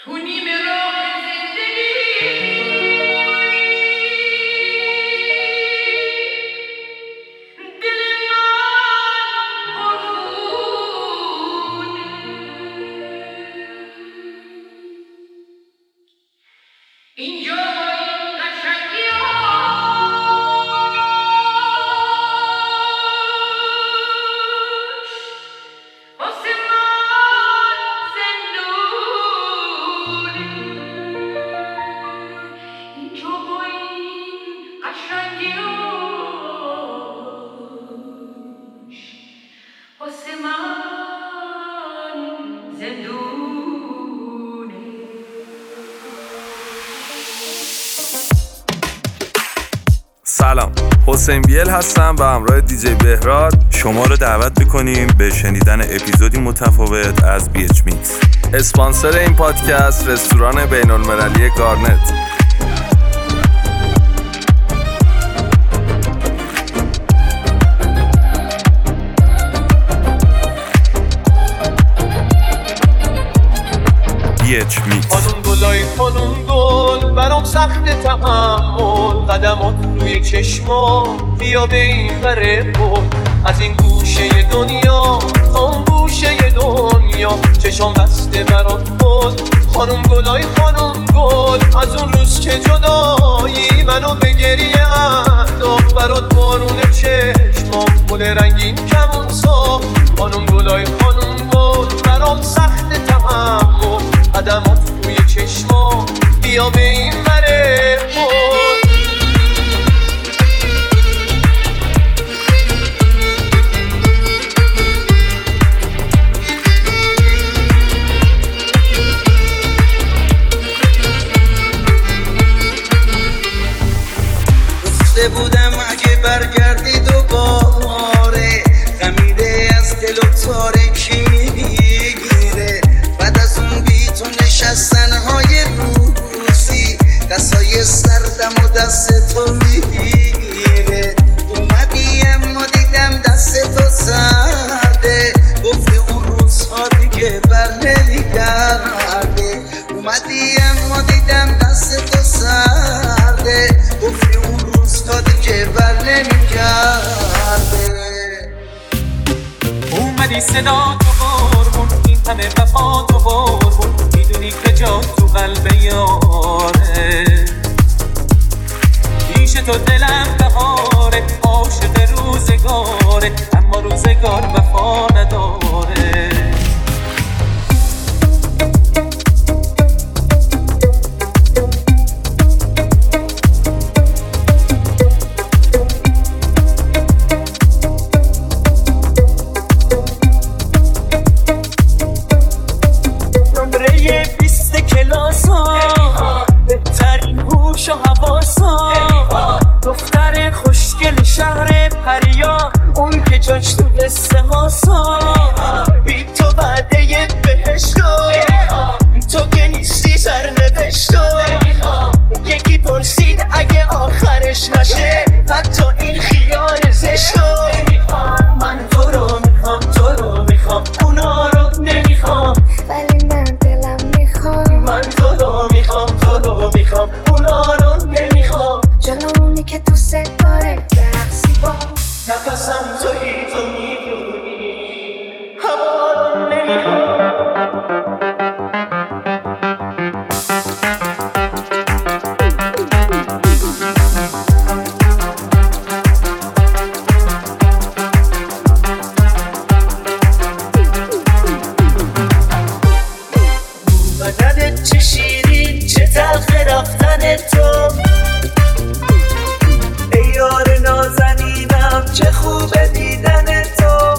سلام، حسین بیل هستم و همراه دیجی بهراد شما رو دعوت می‌کنیم به شنیدن اپیزودی متفاوت از BH میکس. اسپانسر این پادکست رستوران بین‌المللی گارنت. BH میکس. خانم گلای خانم گل برام سخت تحمل، قدمات روی چشما بیا به این بره بود، از این گوشه دنیا آن گوشه دنیا چشام بسته برات بود. خانم گلای خانم گل از اون روز که جدایی منو به گریه انداخت، برات بارون چشمام گل رنگین کمون ساخت. خانم گلای خانم گل برام سخت تحمل، قدمات روی چشما بیا به این بره بود. گفته بودم اگه برگردی دوباره، خمیده از دل و تارکی میگیره، بعد از اون بی تو نشستنهای روزی دستای سردم و دست تو میگیره. اومدی اما دیدم دست تو سرده، گفتی اون روزها دیگه بر نمیگرده. اومدی اما دیدم دست تو سرده، گفتی اون روزها دیگه بر نمیگرده. اومدی صدا تو قربون، این همه وفا تو قربون، میدونی که جا تو قلب یاره، پیش تو دلم بهاره، عاشق روزگاره، اما روزگار وفا نداره. بهترین هوش و حواسا، دختر خوشگل شهر پریا، اون که جاش تو قصه هاسا، بی تو وعده بهشتو، تو که نیستی سرنوشتو. یکی پرسید اگه آخرش نشه حتی این خیال زشتو، من تو رو میخوام تو رو میخوام، اونا رو نمیخوام ولی من دلم میخوام، من تو رو میخوام تو رو میخوام، اونا رو نمیخوام، جلومونی که دوست داره برقصی با نفسم تویی تو میدونی، هوا رو نمیخوام. بدنت چه شیرین چه تلخ رفتن تو، ای یار نازنینم چه خوبه دیدن تو.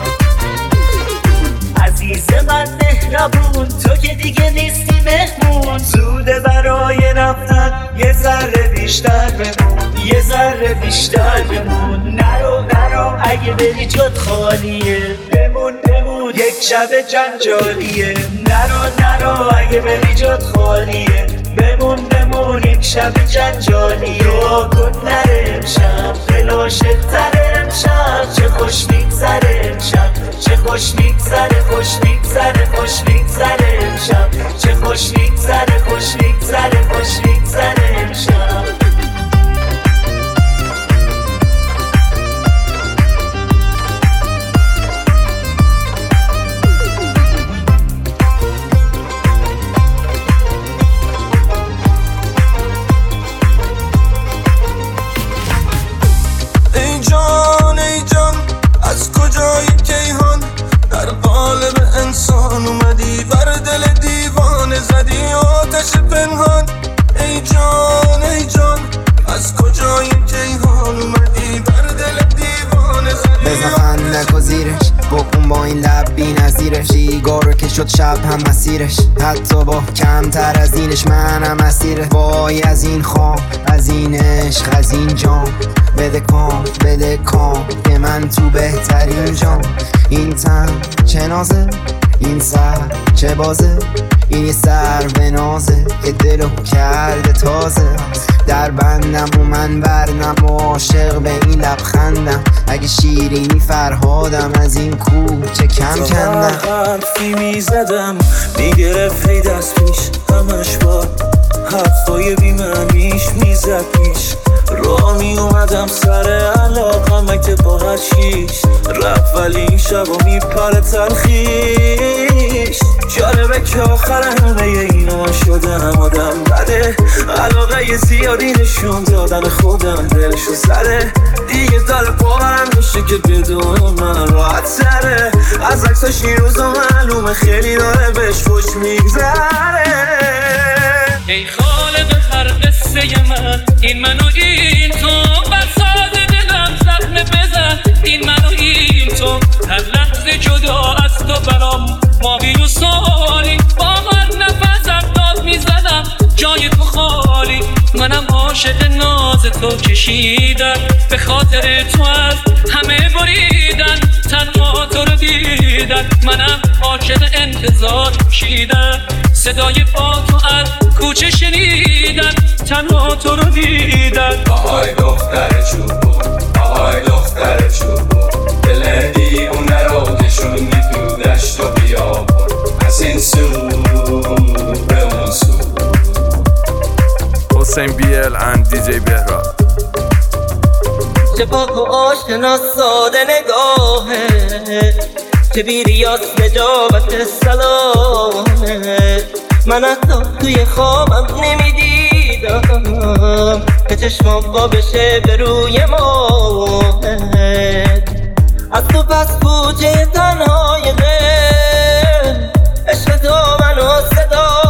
عزیز من مهربون تو که دیگه نیستی مهمون، زوده برای رفتن یه ذره بیشتر بمون، یه ذره بیشتر بمون. نرو نرو اگه بری جات خالیه، بمون بمون یک شب جنجالیه. نرو نرو اگه بری جات خالیه، بمون بمون یک شب جنجالیه. دعا کن نره امشب خلاشت تره امشب، چه خوش میگذره امشب، چه خوش میگذره خوش میگذره خوش میگذره امشب، چه خوش میگذره دل دیوانه زدی آتش پنهان. ای جان ای جان از کجا این کیهان اومدی بر دل دیوانه زدی. بزن خندک و زیرش بکن با این لب بی نظیرش. سیگارو که شد شب هم مسیرش، حتی با کمتر از اینش منم اسیره. وای از این خواب، از این عشق، از این جام. بده کام که من تو بهترین جام. این تن چه نازه، این سر چه بازه. این یه سر به نازه که دلو کرده تازه. در بندم و من برنم و عاشق به این لبخندم. اگه شیرینی فرهادم از این کوچه کم کندم. حرفی میزدم میگرفت هی دست پیش، همش با حرفای بیمعنیش میزد پیش. راه میومدم سر علاقم که با هر چیش رفت، ولی این شب و میپره تلخیش. جالبه که آخر همه اینا من شدم آدم بده. علاقه زیادی نشون دادن خودم دلشو زده. دیگه دل باورم میشه که بدون من راحت سره. از عکساش این روزا معلومه خیلی داره بهش خوش میگذره. ای خالق هر قصه من، این من و این تو. بساز دلم زخم بزن، این من و این تو. هر لحظه جدا از تو برام ماهی و سالی. با هر نفسم داد میزدم جای تو خالی. منم عاشق ناز تو کشیدم، به خاطر تو از همه بریدن. تنها تو رو دیدن، منم عاشق انتظار کشیدم. صدای پا تو از کوچه شنیدن، تنها تو رو دیدن. آهای دختر چوبون، آهای دختر چوبون. دل دیوونه رو نشوندی تو دشت و بیابون. از این سو به اون سو. حسین بیل and DJ بهراد. چه پاک و آشنا ساده نگاهه، چه بیریاس نجابت سلامه. من حتی توی خوابم نمیدیدم که چشمام با بشه به روی ماه. از تو پس کوچه تنهای غیر عشق تو منو صدا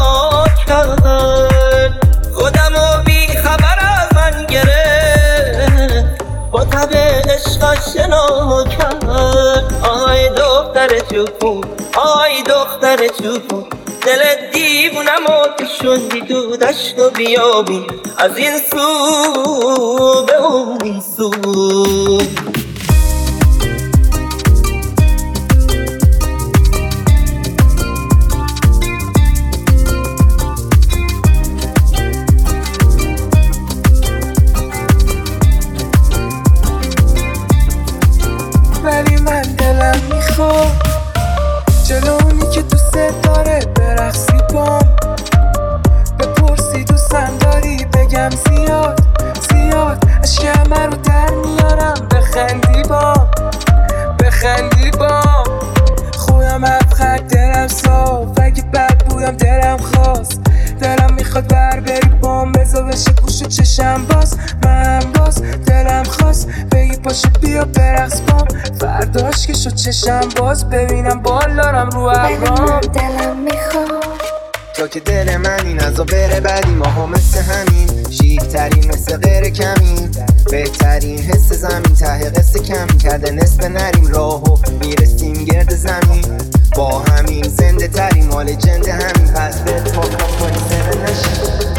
کرد. خودمو بی خبر از من گرفت، با تب عشق آشنا کرد. آی دختر چوبون، آی دختر چوبون. دل دیوونم و کشوندی تو دشت و بیابون. از این سو به اون سو. ولی من دلم میخواد جلو اونی که دوست داره برقصی بام. بپرسی دوستم داری بگم زیاد زیاد. عشق همه رو در میارم بخندی بام. خویم ابخد دلم صاف، اگه بد بودم دلم خواست. دلم میخواد بر بری بام، بزا بشه گوش و چشم باز. من باز دلم خواست بگی پاشو بیا برقص بام. فرداش که شد چشم باز، ببینم بال دارم رو ابرام. دلم میخواد تا که دل من این ازا بره بعدی ماها مثل همین. شیکترین مثل غیر کمین، بهترین حس زمین. ته قصه کمی کرده نصف نریم راهو میرسیم گرد زمین. با همین زنده ترین مال جنده همین. پس به پاکا کنی سبه نشید.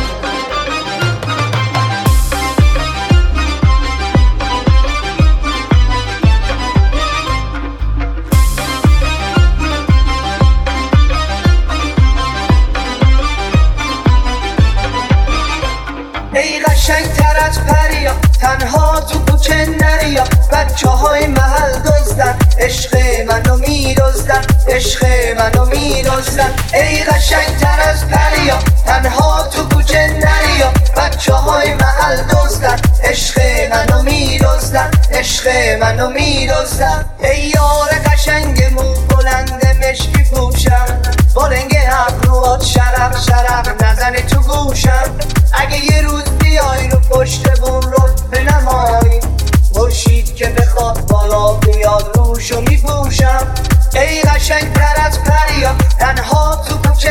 ای قشنگ تر از پریا، تنها تو کوچه نریا. بچه های محل دزدن، عشق منو میدزدن، عشق منو میدزدن. ای قشنگ تر از پریا، تنها تو کوچه نریا. بچه های محل دزدن، عشق منو میدزدن، عشق منو میدزدن. ای یار قشنگ مو بلند مشکی پوشم، با رنگ ابروات شرق شرق نزنه تو گوشم. اگه یه روز بیای رو پشت بون رو بنمایی، خورشید که بخواد بالا بیاد روشو میپوشم. ای قشنگ تر از پریا، تنها تو کوچه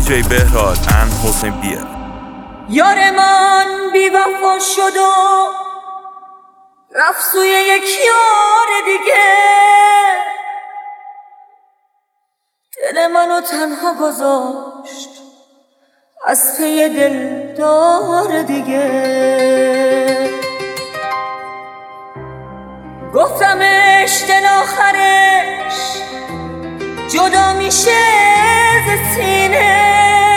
دیجی بهراد and حسین بیل. یار من بی وفا شد و رفت سوی یک یار دیگه، دل منو تنها گذاشت از پی دلدار دیگه. گفتمش دل آخرش جدا میشه ز سینه،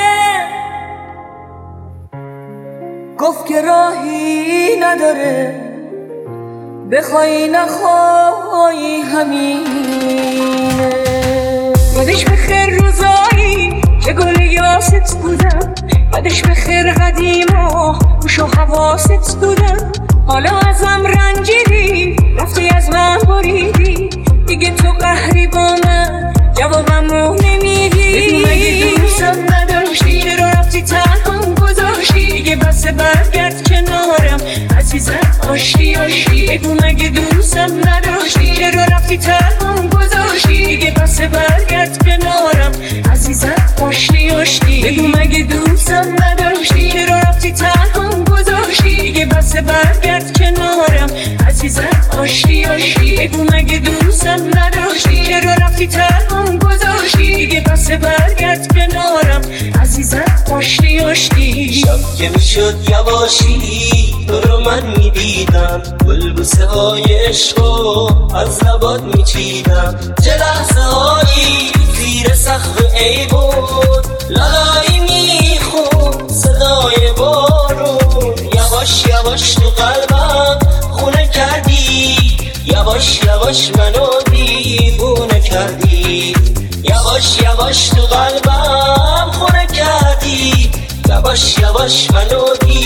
گفت که راهی نداره بخوای نخوای همینه. یادش بخیر روزایی که گل یاست بودم، یادش بخیر قدیما گوش و حواست بودم. حالا ازم رنجیدی رفتی از من بریدی، دیگه تو قهری با من جوابم رو نمیدی. مگه دوستم نداشتی چرا رفتی تنهام گذاشتی؟ دیگه بس برگرد کنارم عزیزم آشتی آشتی. بگو مگه دوستم نداشتی چرا رفتی تنهام گذاشتی؟ دیگه بس برگرد کنارم عزیزم آشتی آشتی. بگو مگه دوستم نداشتی چرا رفتی تنهام گذاشتی؟ دیگه بس برگرد کنارم عزیزم آشتی آشتی. بگو مگه دوستم نداشتی چرا رفتی تنهام گذاشتی؟ دیگه بس برگرد کنارم عزیزم آشتی آشتی. شب که میشد یواشی تو رو من میدیدم، بلبوسه های عشقو از لبات میچیدم. چه لحظه هایی زیر سقف ای بود لالایی میخون صدای بارون. یواش یواش تو قلبم خونه کردی، یواش یواش منو دیوونه کردی. یواش یواش تو قلبم خونه کردی، یواش یواش منو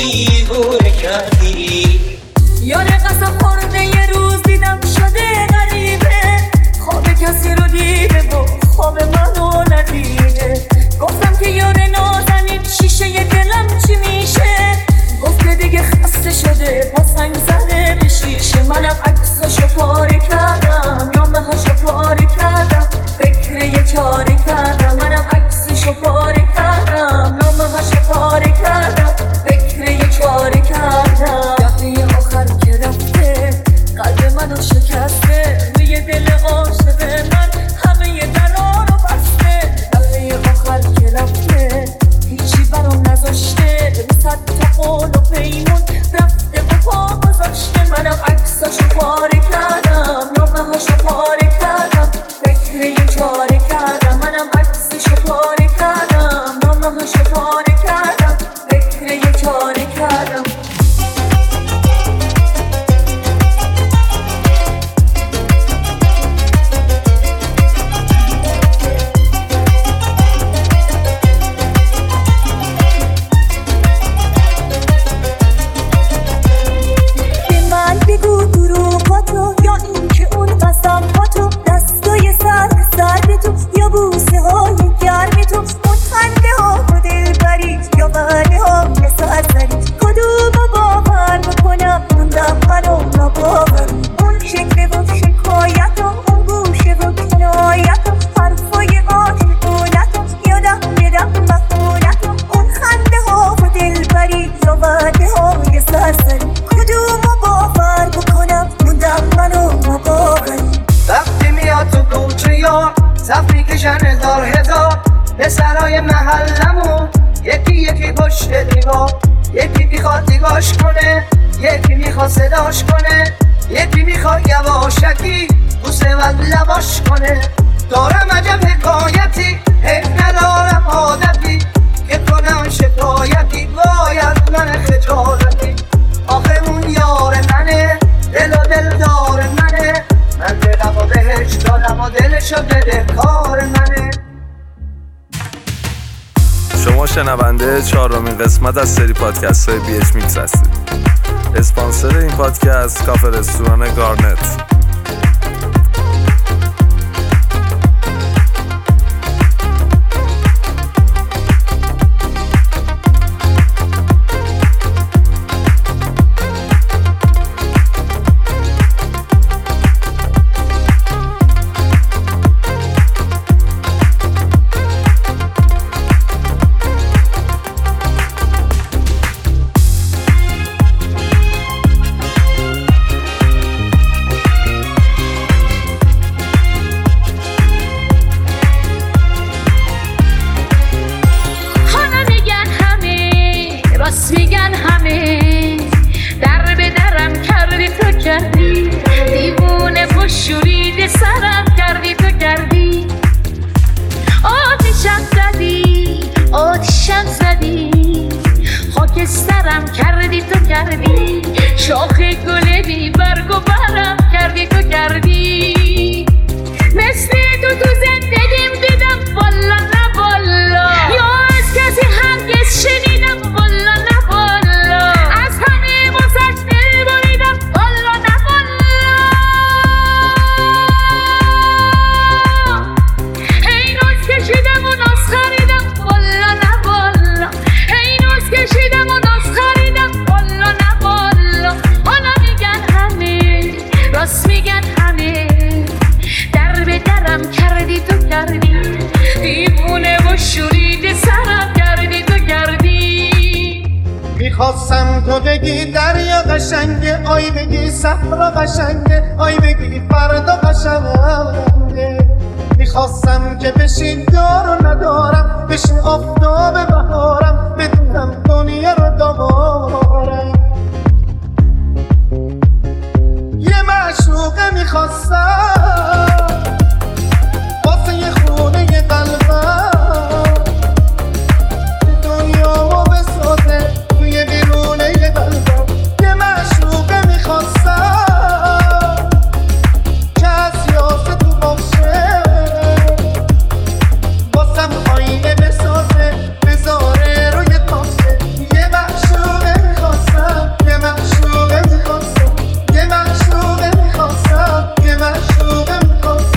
دیوونه کردی. یاد قسم خورده یه روز دیدم شده غریبه، خواب کسی رو دیده و خواب منو ندیده. گفتم که یار نازنین شیشه ی دلم چی میشه؟ گفت که دیگه خسته شده با سنگ زده به شیشه. منم عکساشو پاره کردم نامه‌هاشو پاره کردم، فکر یه چاره کردم. منم عکسشو پاره کردم نامه‌هاشو پاره کردم، فکر یه چاره کردم. دفعه آخر که رفته قلب منو شکسته، روی دل عاشق من همه درا رو بسته. دفعه آخر که رفته هیچی برام نذاشته، صد تا قول و پیمون رفته و پا گذاشته. منم عکساشو پاره کردم نامه‌هاشو پاره کردم، فکر یه چاره کردم. منم عکسشو پاره کردم نامه‌هاشو پاره کردم، فکر یه چاره کردم. بگو دروغاتو یا این که اون قسم هاتو، دستای سرد تو یا بوسه های گرم تو، اون خنده ها و دلبری یا وعده ها که سرزنی. کدومو باور بکنم موندم منو نباور، اون شکل و شکایت و اون گوشه و کنایت و حرفای عاشقونت و یادم یدم مخونت و اون خنده ها و دلبری یا وعده های سرزنی. کدومو باور بکنم موندم منو نباور. وقتی میاد تو کوچه یا صف میکشن هزار پسرای محلمون، یکی یکی پشت دیوار، یکی میخواد نگاش کنه، یکی میخواد صداش کنه، یکی میخواد یواشکی بوسه و لباش کنه. دارم عجب حکایتی حیف ندارم عادتی که کنم شکایتی، باید من خجالتی. آخه اون یار منه دل و دلدار منه، من دلم و بهش دادم و دلشو بده کار منه. شما شنونده 4مین قسمت از سری پادکست های بی اچ میکس هستید. اسپانسر این پادکست کافه رستوران گارنت. شاخ گل بی برگ و برم کردی تو کردی، مثل تو زندگیم دیدم والا نه والا، یا از کسی هرگز شنیدم والا نه والا، از همه واسش دل بریدم والا نه والا. هی ناز کشیدم و ناز خریدم والا نه والا، هی ناز کشیدم و ناز خریدم والا نه والا. حالا میگن همه راست میگن همه، در به درم کردی تو کردی، دیوونه و شورید سرم کردی تو کردی. میخواستم تو بگی دریا قشنگه، آی بگی صحرا قشنگه، آی بگی فردا قشنگه. میخواستم که بشین دار ندارم، بشین آفتاب بهارم، بدونم دنیا رو دارم. یه معشوقه میخواستم واسه یه خونه یه قلبم، دنیا رو بسازه توی بیرونه یه قلبم. یه معشوقه میخواستم که از یاسه تو باشه، واسم آینه بسازه بذاره روی تاشه. یه معشوقه میخواستم، یه معشوقه میخواستم، یه معشوقه میخواستم، یه معشوقه میخواستم.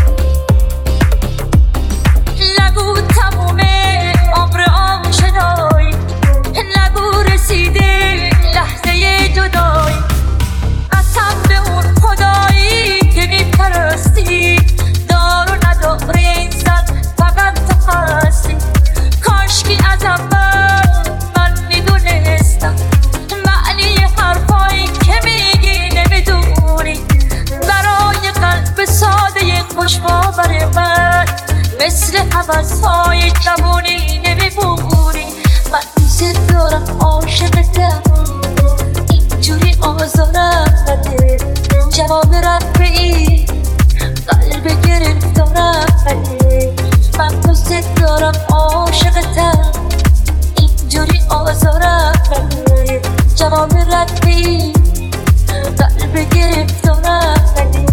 نگو تمومه عمر آشنایی، نگو رسیده لحظه جدایی، قسم به اون خدایی که میپرستی، دار و ندار این زن فقط تو هستی. کاشکی از اول من میدونستم معنی حرفایی که میگی نمیدونی، برای قلب ساده خوش باور من مثل حوضهای جوانی نمیبوری. من دوست دارم عاشقتم، اینجوری آزارم بده، جواب رد ای قلب گرفتارم بده. من دوست دارم عاشقتم، اینجوری آزارم بده، جواب رد ای قلب گرفتارم بده.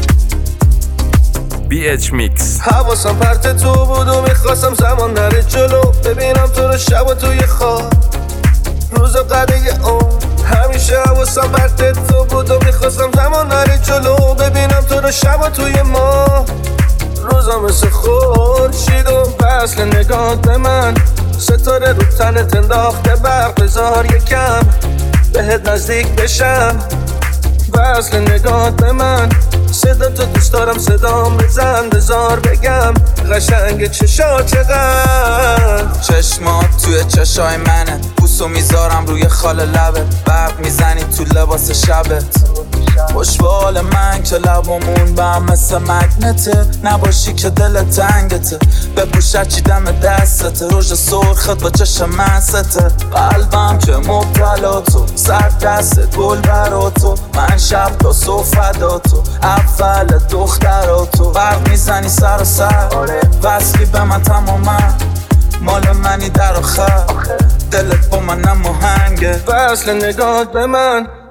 BH Mix. حواسم پرت تو بود و میخواستم زمان نره جلو، ببینم تو رو شب و توی خواب روز قده اون. همیشه حواسم پرت تو بود و میخواستم زمان نره جلو، ببینم تو رو شب و توی ما روزا مثل خورشید و وصل نگاه به من، ستاره رو تنت انداخته برق، بذار یکم بهت نزدیک بشم. وصل نگاه به من، صدا تو دوست دارم، صدام بزن بذار بگم قشنگ چشا چقدر. چشمات توی چشای منه، بوسو میذارم روی خال لبت، برق میزنی تو لباس شبت. خوشبال من که لبامون به هم مثل مگنته، نباشی که دل تنگته، بپوش چی دم دستته، روژ سرخت با چشم مسته. قلبم که مبتلا تو، سر دست گل برا تو، من شب تا صبح فدا تو، اول دخترا تو. برق میزنی سر و سر، وصلی به من تماما، مال منی در آخر، دلت با من نماهنگه. وصل نگاه به من،